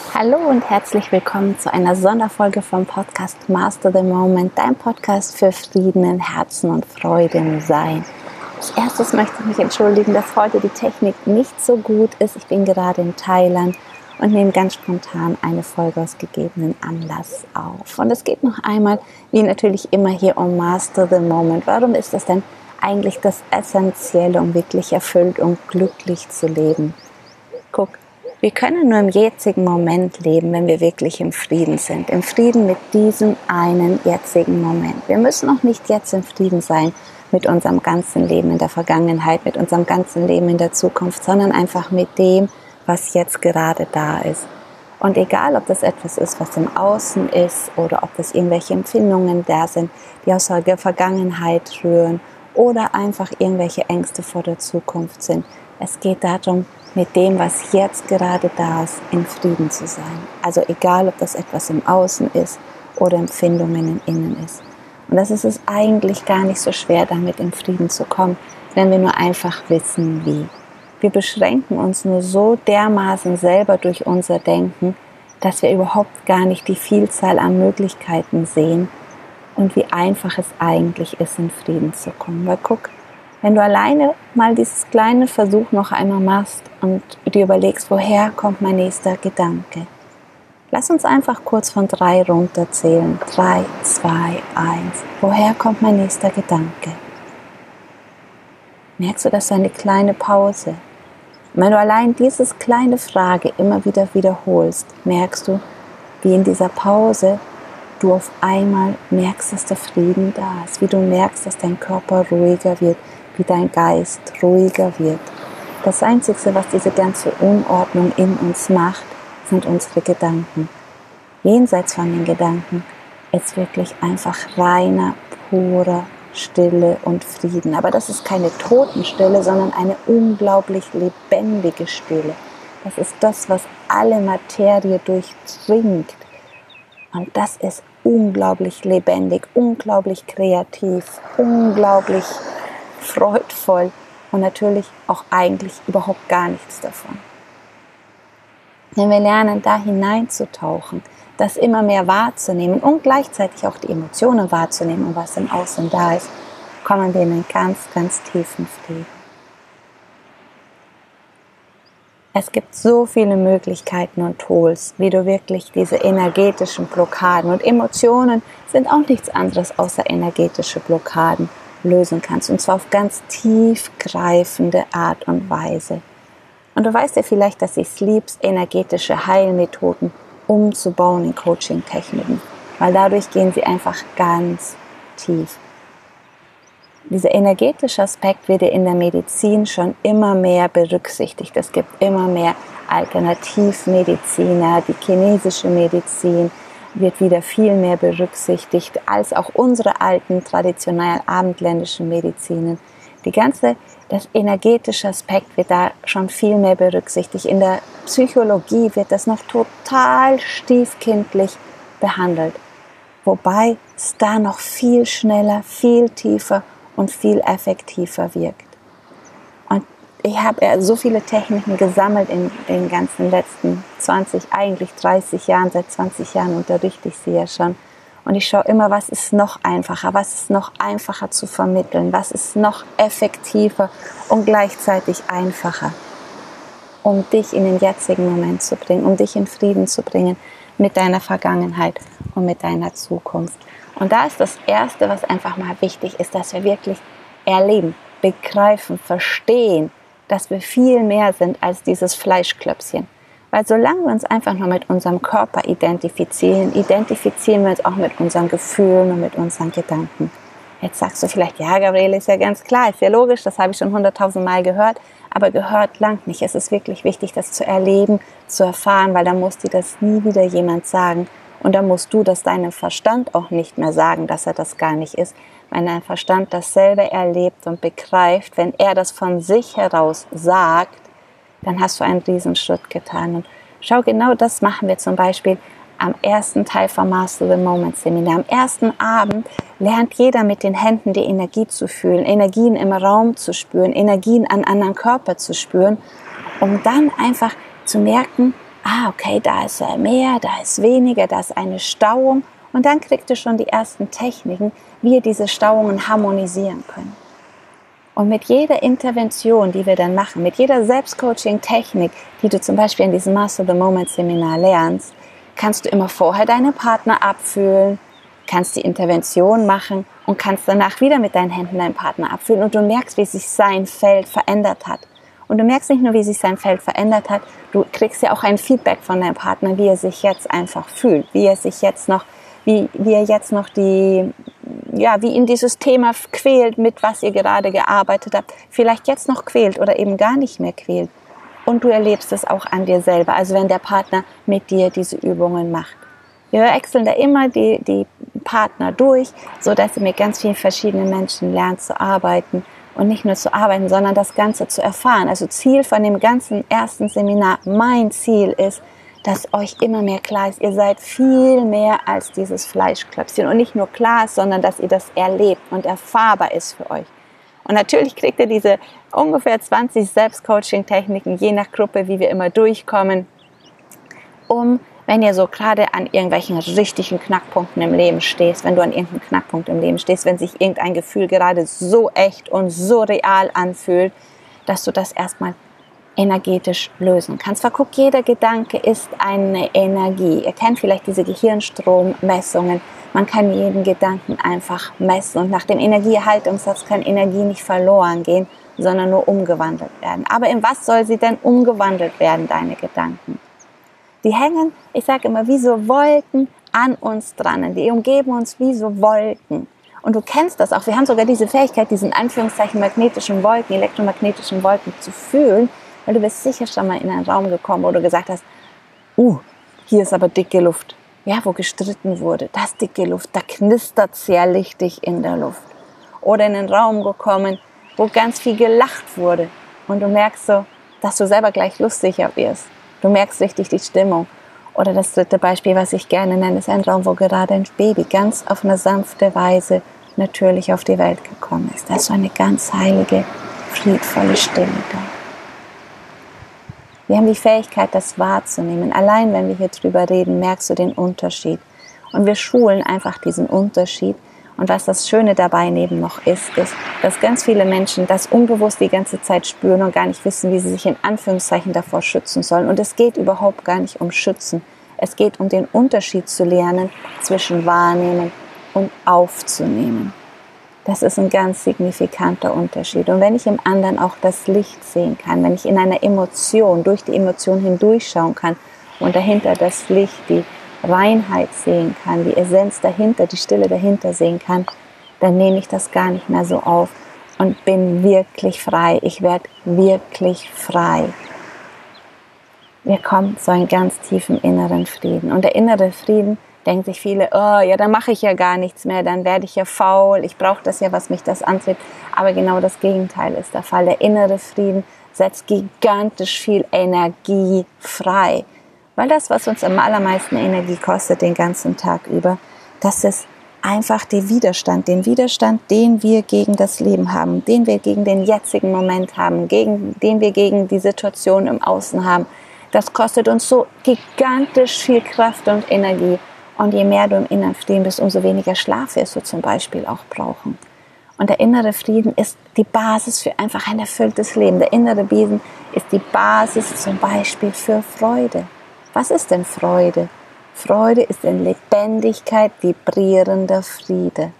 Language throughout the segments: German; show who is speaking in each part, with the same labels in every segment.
Speaker 1: Hallo und herzlich willkommen zu einer Sonderfolge vom Podcast Master the Moment, dein Podcast für Frieden in Herzen und Freude im Sein. Als erstes möchte ich mich entschuldigen, dass heute die Technik nicht so gut ist. Ich bin gerade in Thailand und nehme ganz spontan eine Folge aus gegebenen Anlass auf. Und es geht noch einmal, wie natürlich immer hier, um Master the Moment. Warum ist das denn eigentlich das Essentielle, um wirklich erfüllt und glücklich zu leben? Guck, wir können nur im jetzigen Moment leben, wenn wir wirklich im Frieden sind. Im Frieden mit diesem einen jetzigen Moment. Wir müssen auch nicht jetzt im Frieden sein mit unserem ganzen Leben in der Vergangenheit, mit unserem ganzen Leben in der Zukunft, sondern einfach mit dem, was jetzt gerade da ist. Und egal, ob das etwas ist, was im Außen ist oder ob das irgendwelche Empfindungen da sind, die aus der Vergangenheit rühren oder einfach irgendwelche Ängste vor der Zukunft sind. Es geht darum, mit dem, was jetzt gerade da ist, in Frieden zu sein. Also egal, ob das etwas im Außen ist oder Empfindungen im Innen ist. Und das ist es eigentlich gar nicht so schwer, damit in Frieden zu kommen, wenn wir nur einfach wissen, wie. Wir beschränken uns nur so dermaßen selber durch unser Denken, dass wir überhaupt gar nicht die Vielzahl an Möglichkeiten sehen und wie einfach es eigentlich ist, in Frieden zu kommen. Weil guck, wenn du alleine mal dieses kleine Versuch noch einmal machst und dir überlegst, woher kommt mein nächster Gedanke. Lass uns einfach kurz von 3 runterzählen. 3, 2, 1. Woher kommt mein nächster Gedanke? Merkst du, das ist eine kleine Pause? Und wenn du allein diese kleine Frage immer wieder wiederholst, merkst du, wie in dieser Pause du auf einmal merkst, dass der Frieden da ist. Wie du merkst, dass dein Körper ruhiger wird, wie dein Geist ruhiger wird. Das Einzige, was diese ganze Unordnung in uns macht, sind unsere Gedanken. Jenseits von den Gedanken ist wirklich einfach reiner, purer Stille und Frieden. Aber das ist keine Totenstille, sondern eine unglaublich lebendige Stille. Das ist das, was alle Materie durchdringt. Und das ist unglaublich lebendig, unglaublich kreativ, unglaublich freudvoll und natürlich auch eigentlich überhaupt gar nichts davon. Wenn wir lernen, da hineinzutauchen, das immer mehr wahrzunehmen und gleichzeitig auch die Emotionen wahrzunehmen und was im Außen da ist, kommen wir in einen ganz, ganz tiefen Frieden. Es gibt so viele Möglichkeiten und Tools, wie du wirklich diese energetischen Blockaden, und Emotionen sind auch nichts anderes außer energetische Blockaden, lösen kannst, und zwar auf ganz tiefgreifende Art und Weise. Und du weißt ja vielleicht, dass ich es liebst, energetische Heilmethoden umzubauen in Coaching-Techniken, weil dadurch gehen sie einfach ganz tief. Dieser energetische Aspekt wird ja in der Medizin schon immer mehr berücksichtigt. Es gibt immer mehr Alternativmediziner, die chinesische Medizin wird wieder viel mehr berücksichtigt als auch unsere alten, traditionell abendländischen Medizinen. Das energetische Aspekt wird da schon viel mehr berücksichtigt. In der Psychologie wird das noch total stiefkindlich behandelt, wobei es da noch viel schneller, viel tiefer und viel effektiver wirkt. Und ich habe ja so viele Techniken gesammelt in den ganzen letzten 20, eigentlich 30 Jahren, seit 20 Jahren unterrichte ich sie ja schon. Und ich schaue immer, was ist noch einfacher zu vermitteln, was ist noch effektiver und gleichzeitig einfacher, um dich in den jetzigen Moment zu bringen, um dich in Frieden zu bringen mit deiner Vergangenheit und mit deiner Zukunft. Und da ist das Erste, was einfach mal wichtig ist, dass wir wirklich erleben, begreifen, verstehen, dass wir viel mehr sind als dieses Fleischklöpschen. Weil solange wir uns einfach nur mit unserem Körper identifizieren wir uns auch mit unseren Gefühlen und mit unseren Gedanken. Jetzt sagst du vielleicht, ja Gabriele, ist ja ganz klar, ist ja logisch, das habe ich schon 100.000 Mal gehört, aber gehört langt nicht. Es ist wirklich wichtig, das zu erleben, zu erfahren, weil dann muss dir das nie wieder jemand sagen. Und dann musst du das deinem Verstand auch nicht mehr sagen, dass er das gar nicht ist. Wenn dein Verstand das selber erlebt und begreift, wenn er das von sich heraus sagt, dann hast du einen Riesenschritt getan. Und schau, genau das machen wir zum Beispiel am ersten Teil vom Master the Moment Seminar. Am ersten Abend lernt jeder mit den Händen die Energie zu fühlen, Energien im Raum zu spüren, Energien an anderen Körper zu spüren, um dann einfach zu merken, okay, da ist mehr, da ist weniger, da ist eine Stauung. Und dann kriegt ihr schon die ersten Techniken, wie ihr diese Stauungen harmonisieren könnt. Und mit jeder Intervention, die wir dann machen, mit jeder Selbstcoaching-Technik, die du zum Beispiel in diesem Master the Moment Seminar lernst, kannst du immer vorher deinen Partner abfühlen, kannst die Intervention machen und kannst danach wieder mit deinen Händen deinen Partner abfühlen. Und du merkst, wie sich sein Feld verändert hat. Und du merkst nicht nur, wie sich sein Feld verändert hat, du kriegst ja auch ein Feedback von deinem Partner, wie er sich jetzt einfach fühlt, wie er jetzt noch wie ihn dieses Thema quält, mit was ihr gerade gearbeitet habt, vielleicht jetzt noch quält oder eben gar nicht mehr quält. Und du erlebst es auch an dir selber, also wenn der Partner mit dir diese Übungen macht. Wir wechseln da immer die Partner durch, so dass ihr mit ganz vielen verschiedenen Menschen lernt zu arbeiten. Und nicht nur zu arbeiten, sondern das Ganze zu erfahren. Also Ziel von dem ganzen ersten Seminar, mein Ziel ist, dass euch immer mehr klar ist, ihr seid viel mehr als dieses Fleischklöpfchen. Und nicht nur klar ist, sondern dass ihr das erlebt und erfahrbar ist für euch. Und natürlich kriegt ihr diese ungefähr 20 Selbstcoaching-Techniken, je nach Gruppe, wie wir immer durchkommen, wenn ihr so gerade an irgendwelchen richtigen Knackpunkten im Leben stehst, wenn du an irgendeinem Knackpunkt im Leben stehst, wenn sich irgendein Gefühl gerade so echt und so real anfühlt, dass du das erstmal energetisch lösen kannst. Weil guck, jeder Gedanke ist eine Energie. Ihr kennt vielleicht diese Gehirnstrommessungen. Man kann jeden Gedanken einfach messen. Und nach dem Energieerhaltungssatz kann Energie nicht verloren gehen, sondern nur umgewandelt werden. Aber in was soll sie denn umgewandelt werden, deine Gedanken? Die hängen, ich sage immer, wie so Wolken an uns dran. Die umgeben uns wie so Wolken. Und du kennst das auch. Wir haben sogar diese Fähigkeit, diesen Anführungszeichen magnetischen Wolken, elektromagnetischen Wolken zu fühlen, weil du bist sicher schon mal in einen Raum gekommen, wo du gesagt hast, hier ist aber dicke Luft. Ja, wo gestritten wurde, das dicke Luft, da knistert es ja richtig in der Luft. Oder in einen Raum gekommen, wo ganz viel gelacht wurde. Und du merkst so, dass du selber gleich lustiger wirst. Du merkst richtig die Stimmung. Oder das dritte Beispiel, was ich gerne nenne, ist ein Raum, wo gerade ein Baby ganz auf eine sanfte Weise natürlich auf die Welt gekommen ist. Da ist so eine ganz heilige, friedvolle Stille da. Wir haben die Fähigkeit, das wahrzunehmen. Allein wenn wir hier drüber reden, merkst du den Unterschied. Und wir schulen einfach diesen Unterschied. Und was das Schöne dabei neben noch ist, dass ganz viele Menschen das unbewusst die ganze Zeit spüren und gar nicht wissen, wie sie sich in Anführungszeichen davor schützen sollen. Und es geht überhaupt gar nicht um Schützen. Es geht um den Unterschied zu lernen zwischen wahrnehmen und aufzunehmen. Das ist ein ganz signifikanter Unterschied. Und wenn ich im anderen auch das Licht sehen kann, wenn ich in einer Emotion, durch die Emotion hindurchschauen kann und dahinter das Licht, die Reinheit sehen kann, die Essenz dahinter, die Stille dahinter sehen kann, dann nehme ich das gar nicht mehr so auf und bin wirklich frei. Ich werde wirklich frei. Wir kommen zu einem ganz tiefen inneren Frieden. Und der innere Frieden, denken sich viele, dann mache ich ja gar nichts mehr, dann werde ich ja faul, ich brauche das ja, was mich das antreibt. Aber genau das Gegenteil ist der Fall. Der innere Frieden setzt gigantisch viel Energie frei. Weil das, was uns am allermeisten Energie kostet den ganzen Tag über, das ist einfach den Widerstand, den wir gegen das Leben haben, den wir gegen den jetzigen Moment haben, den wir gegen die Situation im Außen haben. Das kostet uns so gigantisch viel Kraft und Energie. Und je mehr du im inneren Frieden bist, umso weniger Schlaf wirst du zum Beispiel auch brauchen. Und der innere Frieden ist die Basis für einfach ein erfülltes Leben. Der innere Frieden ist die Basis zum Beispiel für Freude. Was ist denn Freude? Freude ist in Lebendigkeit vibrierender Friede.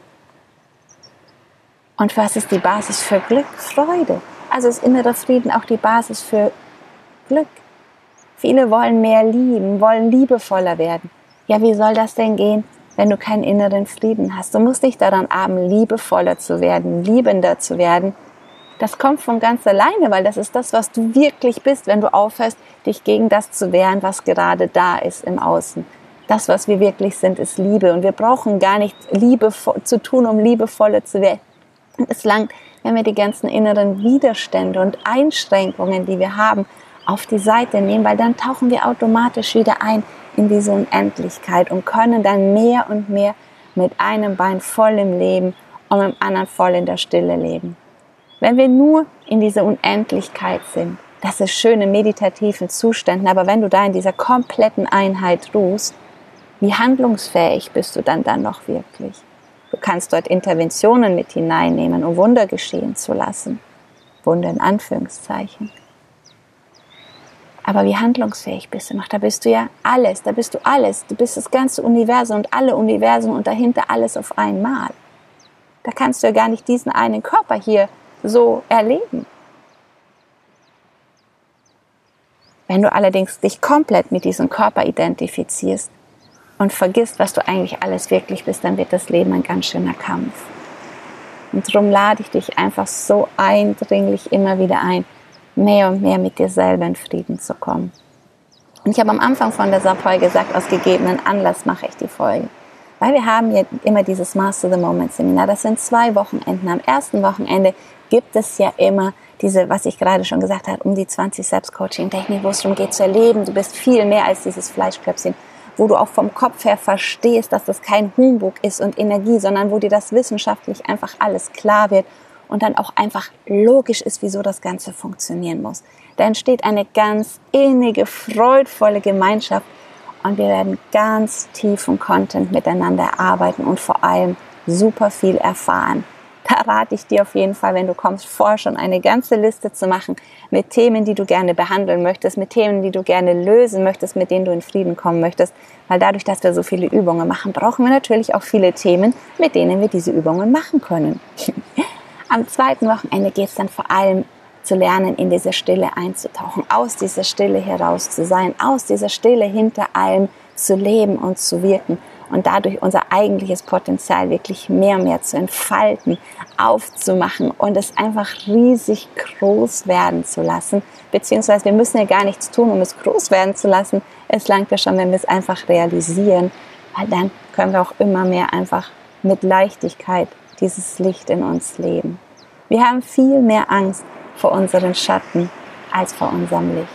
Speaker 1: Und was ist die Basis für Glück? Freude. Also ist innerer Frieden auch die Basis für Glück. Viele wollen mehr lieben, wollen liebevoller werden. Ja, wie soll das denn gehen, wenn du keinen inneren Frieden hast? Du musst nicht daran arbeiten, liebevoller zu werden, liebender zu werden. Das kommt von ganz alleine, weil das ist das, was du wirklich bist, wenn du aufhörst, dich gegen das zu wehren, was gerade da ist im Außen. Das, was wir wirklich sind, ist Liebe. Und wir brauchen gar nicht Liebe zu tun, um liebevoller zu werden. Es langt, wenn wir die ganzen inneren Widerstände und Einschränkungen, die wir haben, auf die Seite nehmen, weil dann tauchen wir automatisch wieder ein in diese Unendlichkeit und können dann mehr und mehr mit einem Bein voll im Leben und mit dem anderen voll in der Stille leben. Wenn wir nur in dieser Unendlichkeit sind, das ist schön in meditativen Zuständen, aber wenn du da in dieser kompletten Einheit ruhst, wie handlungsfähig bist du dann noch wirklich? Du kannst dort Interventionen mit hineinnehmen, um Wunder geschehen zu lassen. Wunder in Anführungszeichen. Aber wie handlungsfähig bist du noch? Da bist du ja alles, da bist du alles. Du bist das ganze Universum und alle Universen und dahinter alles auf einmal. Da kannst du ja gar nicht diesen einen Körper hier so erleben. Wenn du allerdings dich komplett mit diesem Körper identifizierst und vergisst, was du eigentlich alles wirklich bist, dann wird das Leben ein ganz schöner Kampf. Und darum lade ich dich einfach so eindringlich immer wieder ein, mehr und mehr mit dir selber in Frieden zu kommen. Und ich habe am Anfang von dieser Folge gesagt, aus gegebenen Anlass mache ich die Folge. Weil wir haben ja immer dieses Master the Moment Seminar, das sind 2 Wochenenden. Am ersten Wochenende gibt es ja immer diese, was ich gerade schon gesagt habe, um die 20 Selbstcoaching-Techniken, wo es darum geht zu erleben, du bist viel mehr als dieses Fleischklöpfchen, wo du auch vom Kopf her verstehst, dass das kein Humbug ist und Energie, sondern wo dir das wissenschaftlich einfach alles klar wird und dann auch einfach logisch ist, wieso das Ganze funktionieren muss. Da entsteht eine ganz innige, freudvolle Gemeinschaft und wir werden ganz tiefen Content miteinander erarbeiten und vor allem super viel erfahren. Da rate ich dir auf jeden Fall, wenn du kommst, vor schon eine ganze Liste zu machen mit Themen, die du gerne behandeln möchtest, mit Themen, die du gerne lösen möchtest, mit denen du in Frieden kommen möchtest. Weil dadurch, dass wir so viele Übungen machen, brauchen wir natürlich auch viele Themen, mit denen wir diese Übungen machen können. Am zweiten Wochenende geht es dann vor allem zu lernen, in diese Stille einzutauchen, aus dieser Stille heraus zu sein, aus dieser Stille hinter allem zu leben und zu wirken und dadurch unser eigentliches Potenzial wirklich mehr und mehr zu entfalten, aufzumachen und es einfach riesig groß werden zu lassen. Beziehungsweise wir müssen ja gar nichts tun, um es groß werden zu lassen. Es langt ja schon, wenn wir es einfach realisieren, weil dann können wir auch immer mehr einfach mit Leichtigkeit dieses Licht in uns leben. Wir haben viel mehr Angst vor unseren Schatten als vor unserem Licht.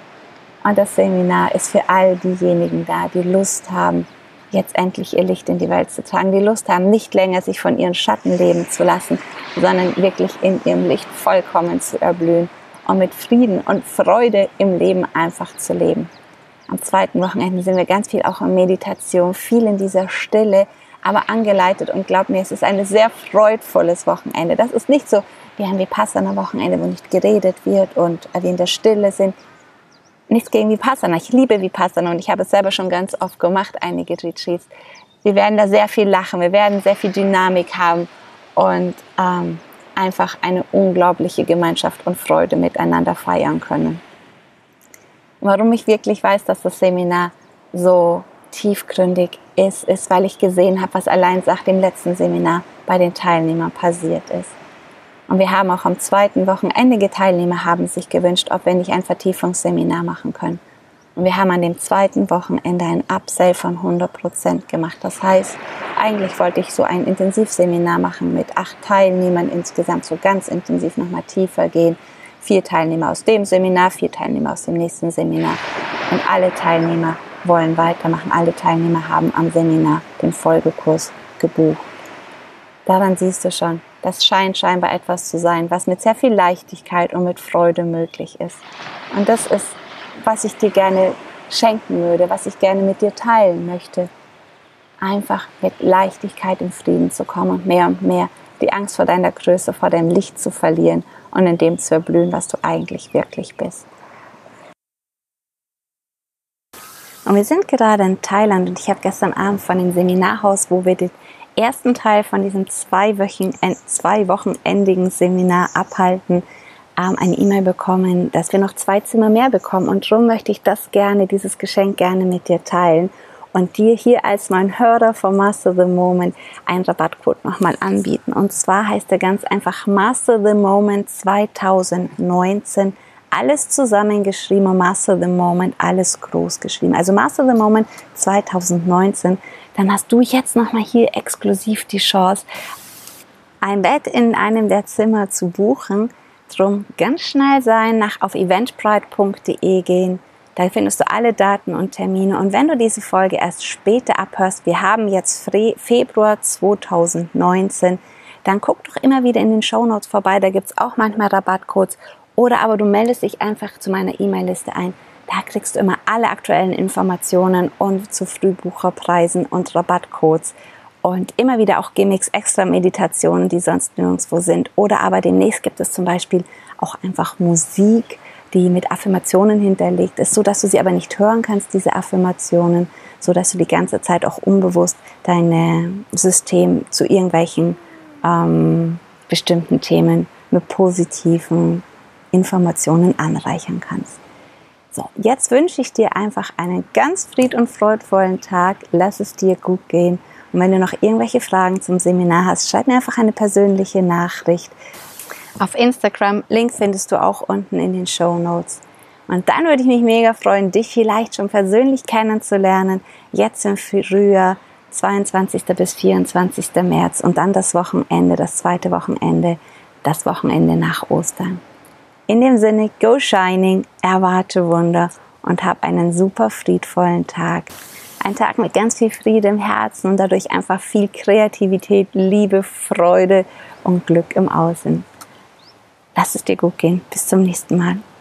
Speaker 1: Und das Seminar ist für all diejenigen da, die Lust haben, jetzt endlich ihr Licht in die Welt zu tragen, die Lust haben, nicht länger sich von ihren Schatten leben zu lassen, sondern wirklich in ihrem Licht vollkommen zu erblühen und mit Frieden und Freude im Leben einfach zu leben. Am zweiten Wochenende sind wir ganz viel auch in Meditation, viel in dieser Stille, aber angeleitet und glaub mir, es ist ein sehr freudvolles Wochenende. Das ist nicht so wie ein Vipassana-Wochenende, wo nicht geredet wird und wir in der Stille sind. Nichts gegen Vipassana. Ich liebe Vipassana und ich habe es selber schon ganz oft gemacht, einige Retreats. Wir werden da sehr viel lachen, wir werden sehr viel Dynamik haben und einfach eine unglaubliche Gemeinschaft und Freude miteinander feiern können. Warum ich wirklich weiß, dass das Seminar so tiefgründig ist, weil ich gesehen habe, was allein nach dem letzten Seminar bei den Teilnehmern passiert ist. Und wir haben auch am zweiten Wochenende, Teilnehmer haben sich gewünscht, ob wir nicht ein Vertiefungsseminar machen können. Und wir haben an dem zweiten Wochenende ein Upsell von 100% gemacht. Das heißt, eigentlich wollte ich so ein Intensivseminar machen mit 8 Teilnehmern insgesamt, so ganz intensiv nochmal tiefer gehen. 4 Teilnehmer aus dem Seminar, 4 Teilnehmer aus dem nächsten Seminar. Und alle Teilnehmer wollen weitermachen. Alle Teilnehmer haben am Seminar den Folgekurs gebucht. Daran siehst du schon, das scheint scheinbar etwas zu sein, was mit sehr viel Leichtigkeit und mit Freude möglich ist. Und das ist, was ich dir gerne schenken würde, was ich gerne mit dir teilen möchte. Einfach mit Leichtigkeit in Frieden zu kommen und mehr die Angst vor deiner Größe, vor deinem Licht zu verlieren und in dem zu erblühen, was du eigentlich wirklich bist. Und wir sind gerade in Thailand und ich habe gestern Abend von dem Seminarhaus, wo wir den ersten Teil von diesem 2 wochenendigen Seminar abhalten, eine E-Mail bekommen, dass wir noch 2 Zimmer mehr bekommen. Und darum möchte ich dieses Geschenk gerne mit dir teilen und dir hier als mein Hörer von Master the Moment einen Rabattcode nochmal anbieten. Und zwar heißt der ganz einfach Master the Moment 2019. Alles zusammengeschrieben und Master the Moment, alles groß geschrieben. Also Master the Moment 2019. Dann hast du jetzt nochmal hier exklusiv die Chance, ein Bett in einem der Zimmer zu buchen. Drum ganz schnell sein, auf eventbrite.de gehen. Da findest du alle Daten und Termine. Und wenn du diese Folge erst später abhörst, wir haben jetzt Februar 2019, dann guck doch immer wieder in den Shownotes vorbei. Da gibt es auch manchmal Rabattcodes. Oder aber du meldest dich einfach zu meiner E-Mail-Liste ein. Da kriegst du immer alle aktuellen Informationen und zu Frühbucherpreisen und Rabattcodes und immer wieder auch Gimmicks, extra Meditationen, die sonst nirgendwo sind. Oder aber demnächst gibt es zum Beispiel auch einfach Musik, die mit Affirmationen hinterlegt ist, so dass du sie aber nicht hören kannst, diese Affirmationen, so dass du die ganze Zeit auch unbewusst dein System zu irgendwelchen bestimmten Themen mit positiven Informationen anreichern kannst. So, jetzt wünsche ich dir einfach einen ganz fried- und freudvollen Tag. Lass es dir gut gehen. Und wenn du noch irgendwelche Fragen zum Seminar hast, schreib mir einfach eine persönliche Nachricht. Auf Instagram, Link findest du auch unten in den Shownotes. Und dann würde ich mich mega freuen, dich vielleicht schon persönlich kennenzulernen. Jetzt im Frühjahr, 22. bis 24. März und dann das Wochenende, das zweite Wochenende, das Wochenende nach Ostern. In dem Sinne, go shining, erwarte Wunder und hab einen super friedvollen Tag. Ein Tag mit ganz viel Friede im Herzen und dadurch einfach viel Kreativität, Liebe, Freude und Glück im Außen. Lass es dir gut gehen. Bis zum nächsten Mal.